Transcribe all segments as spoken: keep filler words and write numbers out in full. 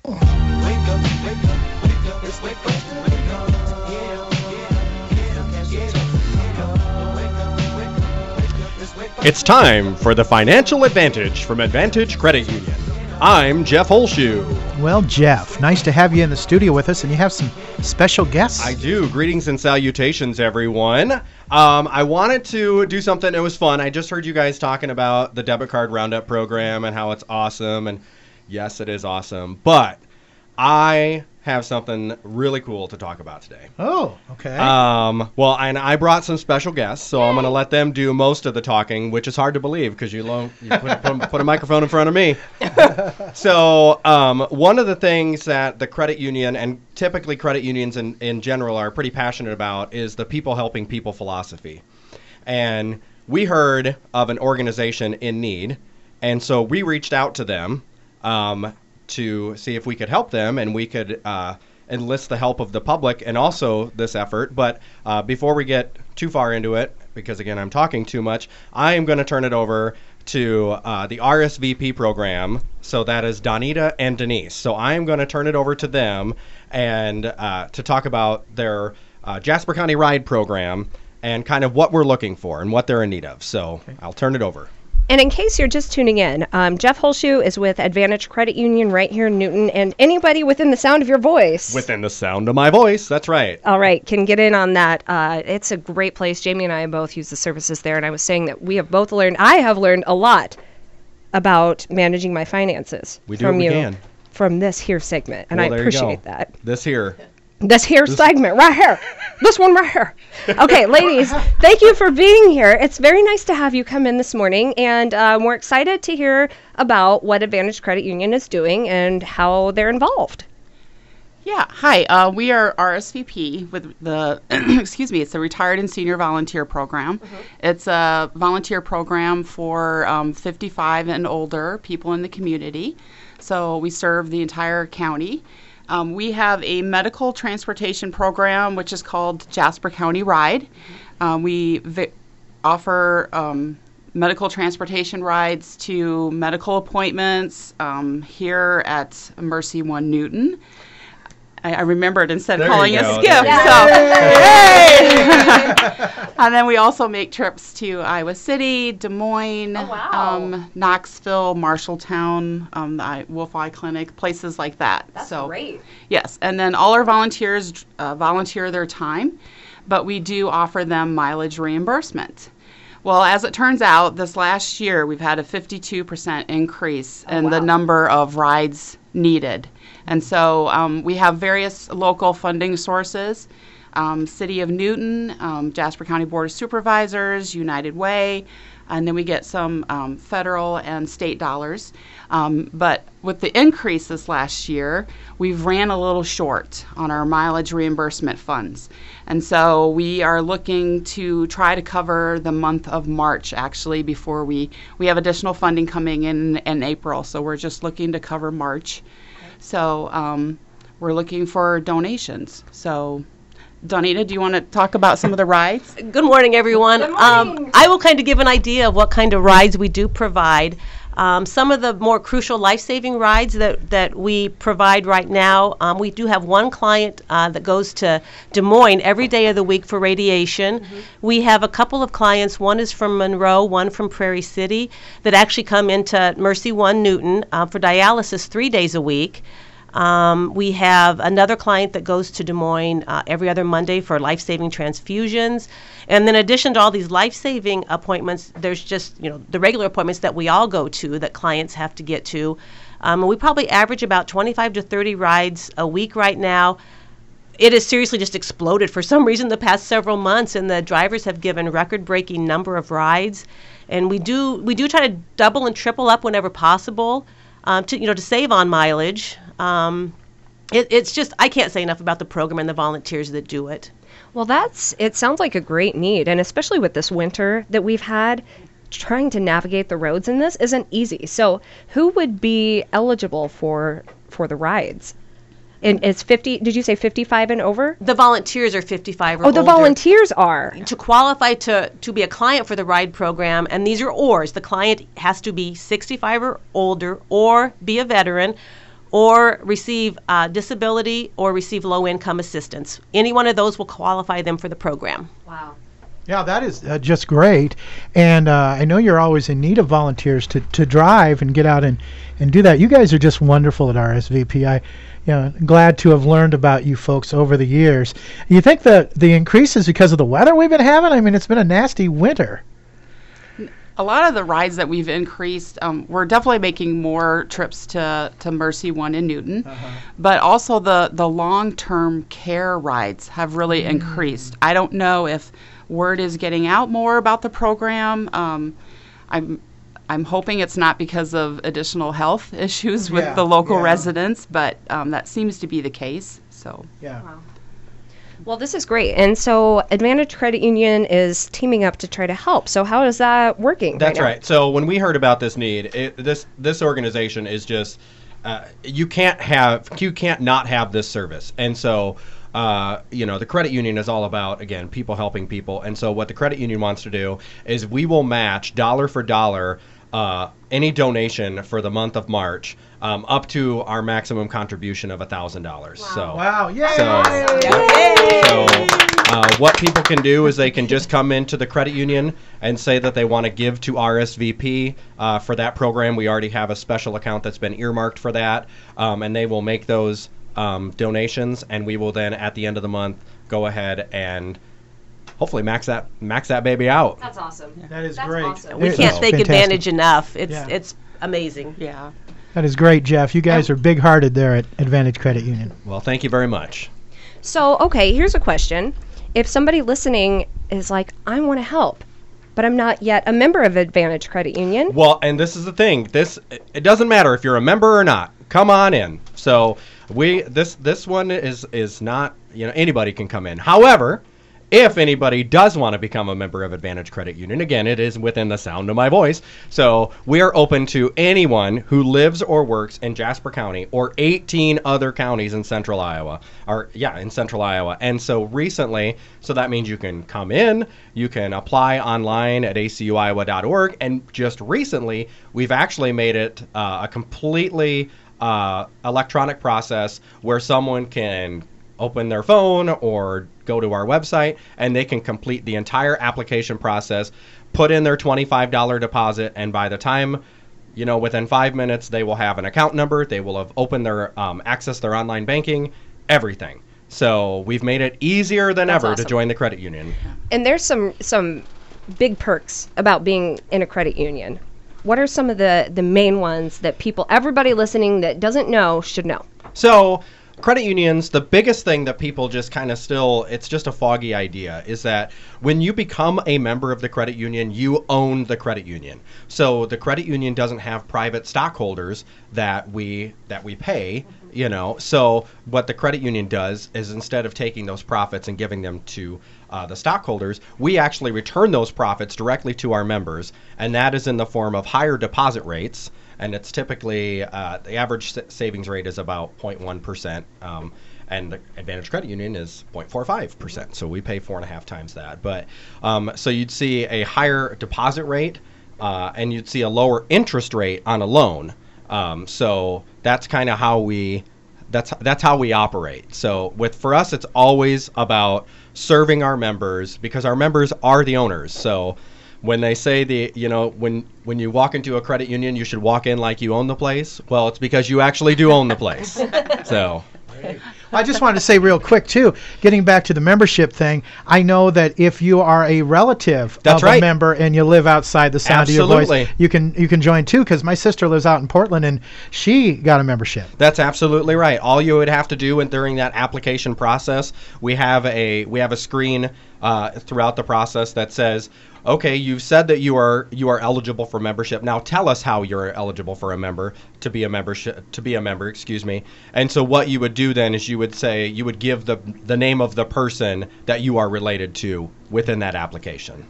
Wake up, wake up, wake up, it's wake up, wake up, yeah, yeah, yeah, yeah, wake up, wake up, wake up, it's wake up. It's time for the Financial Advantage from Advantage Credit Union. I'm Jeff Holshoe. Well, Jeff, nice to have you in the studio with us, and you have some special guests. I do. Greetings and salutations, everyone. Um, I wanted to do something that was fun. I just heard you guys talking about the debit card roundup program and how it's awesome, and yes, it is awesome. But I have something really cool to talk about today. Oh, okay. Um, well, and I brought some special guests, so I'm going to let them do most of the talking, which is hard to believe because you, lo- you put, put, put a microphone in front of me. So um, one of the things that the credit union, and typically credit unions in, in general, are pretty passionate about is the people helping people philosophy. And we heard of an organization in need, and so we reached out to them um, to see if we could help them, and we could uh, enlist the help of the public and also this effort. But uh, before we get too far into it, because again, I'm talking too much, I am going to turn it over to uh, the R S V P program. So that is Donita and Denise. So I am going to turn it over to them and uh, to talk about their uh, Jasper County Ride program and kind of what we're looking for and what they're in need of. So okay. I'll turn it over. And in case you're just tuning in, um, Jeff Holshoe is with Advantage Credit Union right here in Newton, and anybody within the sound of your voice. Within the sound of my voice, that's right. All right, can get in on that. Uh, it's a great place. Jamie and I both use the services there, and I was saying that we have both learned, I have learned a lot about managing my finances. We do from what we you, can. From this here segment, and Well, I there you appreciate go. that. This here. This here segment right here. This one right here. Okay, ladies, thank you for being here. It's very nice to have you come in this morning, and um, we're excited to hear about what Advantage Credit Union is doing and how they're involved. Yeah, hi. Uh, we are R S V P with the, excuse me, it's the Retired and Senior Volunteer Program. Mm-hmm. It's a volunteer program for um, fifty-five and older people in the community. So we serve the entire county. Um, we have a medical transportation program, which is called Jasper County Ride. Mm-hmm. Um, we vi- offer um, medical transportation rides to medical appointments um, here at Mercy One Newton. I, I remembered instead of There calling you a go. skip. There you So, Yay! yay! And then we also make trips to Iowa City, Des Moines, Oh, wow. um, Knoxville, Marshalltown, um, the I- Wolf Eye Clinic, places like that. That's so, great. Yes, and then all our volunteers uh, volunteer their time, but we do offer them mileage reimbursement. Well, as it turns out, this last year we've had a fifty-two percent increase Oh, in wow. the number of rides needed. And so um, we have various local funding sources, um, City of Newton, um, Jasper County Board of Supervisors, United Way, and then we get some um, federal and state dollars. Um, but with the increase this last year, we've ran a little short on our mileage reimbursement funds. And so we are looking to try to cover the month of March, actually, before we, we have additional funding coming in in April. So we're just looking to cover March. So um, we're looking for donations. So, Donita, do you want to talk about some of the rides? Good morning, everyone. Good morning. Um, I will kind of give an idea of what kind of rides we do provide. Um, some of the more crucial life-saving rides that, that we provide right now, um, we do have one client uh, that goes to Des Moines every day of the week for radiation. Mm-hmm. We have a couple of clients, one is from Monroe, one from Prairie City, that actually come into Mercy One Newton uh, for dialysis three days a week. Um, we have another client that goes to Des Moines uh, every other Monday for life-saving transfusions. And then in addition to all these life-saving appointments, there's just, you know, the regular appointments that we all go to that clients have to get to. Um, and we probably average about twenty-five to thirty rides a week right now. It has seriously just exploded for some reason the past several months, and the drivers have given record-breaking number of rides. And we do we do try to double and triple up whenever possible um, to, you know, to save on mileage. Um, it, it's just, I can't say enough about the program and the volunteers that do it. Well, that's, it sounds like a great need, and especially with this winter that we've had, trying to navigate the roads in this isn't easy. So who would be eligible for for the rides? And it's fifty, did you say fifty-five and over? The volunteers are fifty-five or Oh, the older. volunteers are. To qualify to, to be a client for the RIDE program, and these are ors, the client has to be sixty-five or older or be a veteran, or receive uh, disability or receive low-income assistance. Any one of those will qualify them for the program. Wow. Yeah, that is uh, just great. And uh, I know you're always in need of volunteers to, to drive and get out and, and do that. You guys are just wonderful at R S V P. I, you know, glad to have learned about you folks over the years. You think the, the increase is because of the weather we've been having? I mean, it's been a nasty winter. A lot of the rides that we've increased, um, we're definitely making more trips to, to Mercy One in Newton, Uh-huh. but also the, the long-term care rides have really increased. I don't know if word is getting out more about the program. Um, I'm I'm hoping it's not because of additional health issues with Yeah, the local yeah. residents, but um, that seems to be the case. So. Yeah. Well, this is great. And so Advantage Credit Union is teaming up to try to help. So how is that working? That's now? right. So when we heard about this need, it, this this organization is just uh, you can't have you can't not have this service, and so. Uh, you know, the credit union is all about, again, people helping people. And so what the credit union wants to do is we will match dollar for dollar uh, any donation for the month of March um, up to our maximum contribution of one thousand dollars. So, Wow, yay! So, so uh, what people can do is they can just come into the credit union and say that they want to give to R S V P uh, for that program. We already have a special account that's been earmarked for that, um, and they will make those um, donations, and we will then at the end of the month go ahead and hopefully max that max that baby out. That's awesome. That is That's great. awesome. We It can't is thank fantastic. Advantage enough. It's Yeah. it's amazing. Yeah. That is great, Jeff. You guys are big-hearted there at Advantage Credit Union. Well, thank you very much. So, okay, here's a question. If somebody listening is like, I want to help, but I'm not yet a member of Advantage Credit Union. Well, and this is the thing. This it doesn't matter if you're a member or not. Come on in. So we this this one is is not, you know, anybody can come in. However, if anybody does want to become a member of Advantage Credit Union, again, it is within the sound of my voice. So we are open to anyone who lives or works in Jasper County or eighteen other counties in central Iowa. Or yeah, in central Iowa. And so recently, so that means you can come in, you can apply online at a c u iowa dot org, and just recently, we've actually made it uh, a completely uh, electronic process where someone can open their phone or go to our website and they can complete the entire application process, put in their twenty-five dollars deposit, and by the time, you know, within five minutes, they will have an account number, they will have opened their, um, access their online banking, everything. So we've made it easier than That's ever to awesome. join the credit union. And there's some some big perks about being in a credit union. What are some of the, the main ones that people, everybody listening that doesn't know, should know? So credit unions, the biggest thing that people just kind of still, it's just a foggy idea, is that when you become a member of the credit union, you own the credit union. So the credit union doesn't have private stockholders that we that we pay, you know. So what the credit union does is instead of taking those profits and giving them to uh, the stockholders, we actually return those profits directly to our members, and that is in the form of higher deposit rates. And it's typically, uh, the average sa- savings rate is about zero point one percent, um, and the Advantage Credit Union is zero point four five percent. So we pay four and a half times that. But um, so you'd see a higher deposit rate, uh, and you'd see a lower interest rate on a loan. Um, so that's kind of how we, that's that's how we operate. So with for us, it's always about serving our members because our members are the owners. So when they say the, you know, when when you walk into a credit union, you should walk in like you own the place. Well, it's because you actually do own the place. So. I just wanted to say real quick, too, getting back to the membership thing, I know that if you are a relative That's of right. a member and you live outside the sound of your Absolutely. voice, you can you can join, too, because my sister lives out in Portland, and she got a membership. That's absolutely right. All you would have to do when, during that application process, we have a we have a screen uh, throughout the process that says, okay, you've said that you are you are eligible for membership. Now tell us how you're eligible for a member to be a membership to be a member, excuse me. And so what you would do then is you would say you would give the the name of the person that you are related to within that application.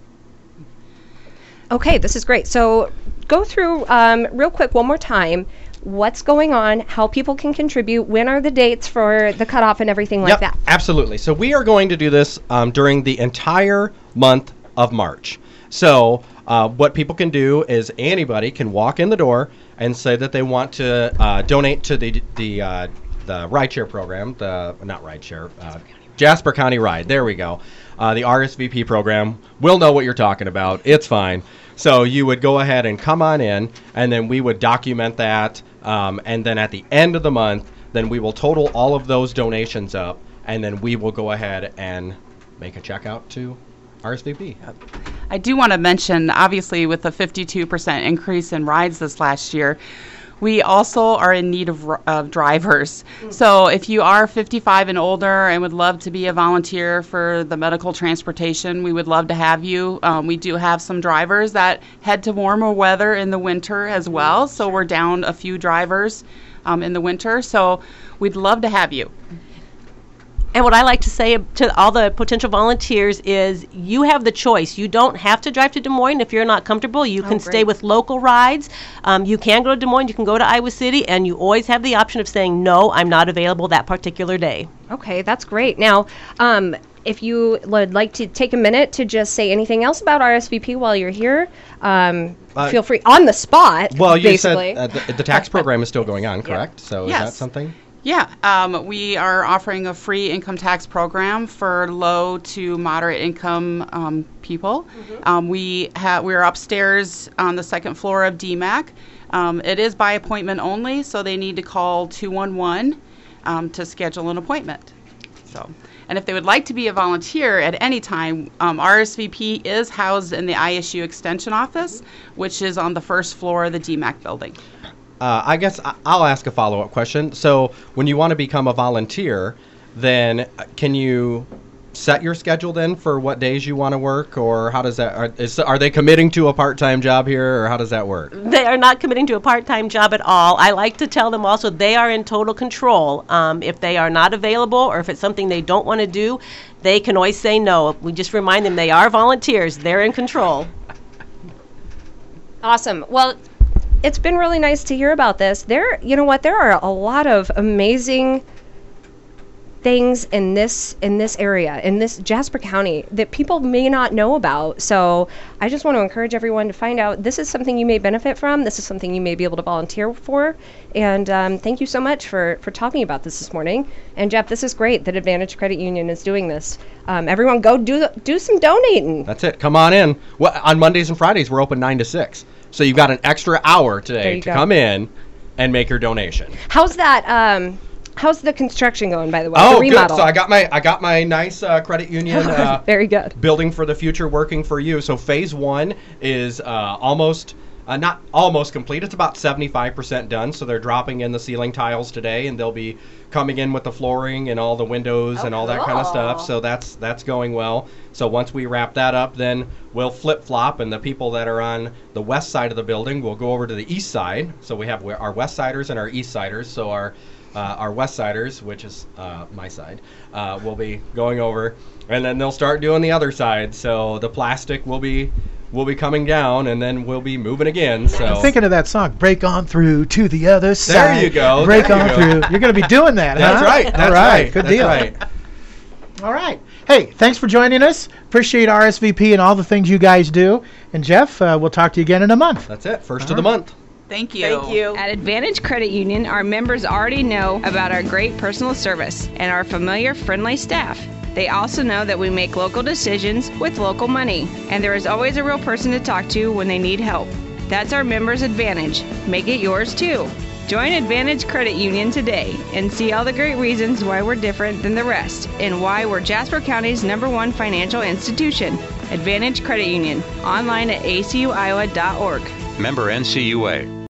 Okay, this is great. So go through um, real quick one more time. What's going on, how people can contribute, when are the dates for the cutoff and everything like Yep, that. absolutely. So we are going to do this um, during the entire month of March. So uh, what people can do is anybody can walk in the door and say that they want to uh, donate to the the uh, the rideshare program, the not rideshare, uh, Jasper County Ride. There we go. Uh, the R S V P program. We'll know what you're talking about. It's fine. So you would go ahead and come on in, and then we would document that, um, and then at the end of the month, then we will total all of those donations up, and then we will go ahead and make a check out to R S V P. I do want to mention, obviously, with the fifty-two percent increase in rides this last year, we also are in need of, of drivers. So if you are fifty-five and older and would love to be a volunteer for the medical transportation, we would love to have you. Um, we do have some drivers that head to warmer weather in the winter as well. So we're down a few drivers um, in the winter. So we'd love to have you. And what I like to say to all the potential volunteers is you have the choice. You don't have to drive to Des Moines if you're not comfortable. You Oh, can stay great. with local rides. Um, you can go to Des Moines. You can go to Iowa City. And you always have the option of saying, no, I'm not available that particular day. Okay, that's great. Now, um, if you would like to take a minute to just say anything else about R S V P while you're here, um, Uh, feel free on the spot. Well, you basically. said uh, the, the tax program is still going on, correct? So is that Yes. something? Yeah, um, we are offering a free income tax program for low to moderate income um, people. Um, we have we're upstairs on the second floor of D MAC. Um, it is by appointment only, so they need to call two one one um, to schedule an appointment. So, and if they would like to be a volunteer at any time, um, R S V P is housed in the I S U Extension Office, which is on the first floor of the D MAC building. Uh, I guess I- I'll ask a follow-up question. So when you want to become a volunteer, then uh, can you set your schedule then for what days you want to work, or how does that? Are, is, are they committing to a part-time job here, or how does that work? They are not committing to a part-time job at all. I like to tell them also they are in total control. Um, if they are not available or if it's something they don't want to do, they can always say no. We just remind them they are volunteers. They're in control. Awesome. Well, it's been really nice to hear about this. There, you know what? There are a lot of amazing things in this in this area, in this Jasper County, that people may not know about. So I just want to encourage everyone to find out. This is something you may benefit from. This is something you may be able to volunteer for. And um, thank you so much for for talking about this this morning. And Jeff, this is great that Advantage Credit Union is doing this. Um, everyone, go do the, do some donating. That's it. Come on in. Well, on Mondays and Fridays, we're open nine to six. So you've got an extra hour There today you to go. come in and make your donation. How's that? Um, how's the construction going, by the way? Oh, the good. remodel. So I got my I got my nice uh, credit union uh, Very good. building for the future working for you. So phase one is uh, almost uh, not almost complete. It's about seventy-five percent done. So they're dropping in the ceiling tiles today, and they'll be coming in with the flooring and all the windows and all that kind of stuff. So that's that's going well. So once we wrap that up, then we'll flip flop, and the people that are on the west side of the building will go over to the east side. So we have our west siders and our east siders. So our Uh, our West Siders, which is uh, my side, uh, will be going over, and then they'll start doing the other side. So the plastic will be will be coming down, and then we'll be moving again. So I'm thinking of that song, "Break On Through to the Other Side." There you go, Break there you on go. through. You're going to be doing that, that's huh? right. That's All right. right. Good that's deal. Right. All right. Hey, thanks for joining us. Appreciate R S V P and all the things you guys do. And Jeff, uh, we'll talk to you again in a month. That's it. First of the month. Thank you. Thank you. At Advantage Credit Union, our members already know about our great personal service and our familiar, friendly staff. They also know that we make local decisions with local money, and there is always a real person to talk to when they need help. That's our members' advantage. Make it yours too. Join Advantage Credit Union today and see all the great reasons why we're different than the rest and why we're Jasper County's number one financial institution. Advantage Credit Union, online at a c u iowa dot org. Member N C U A.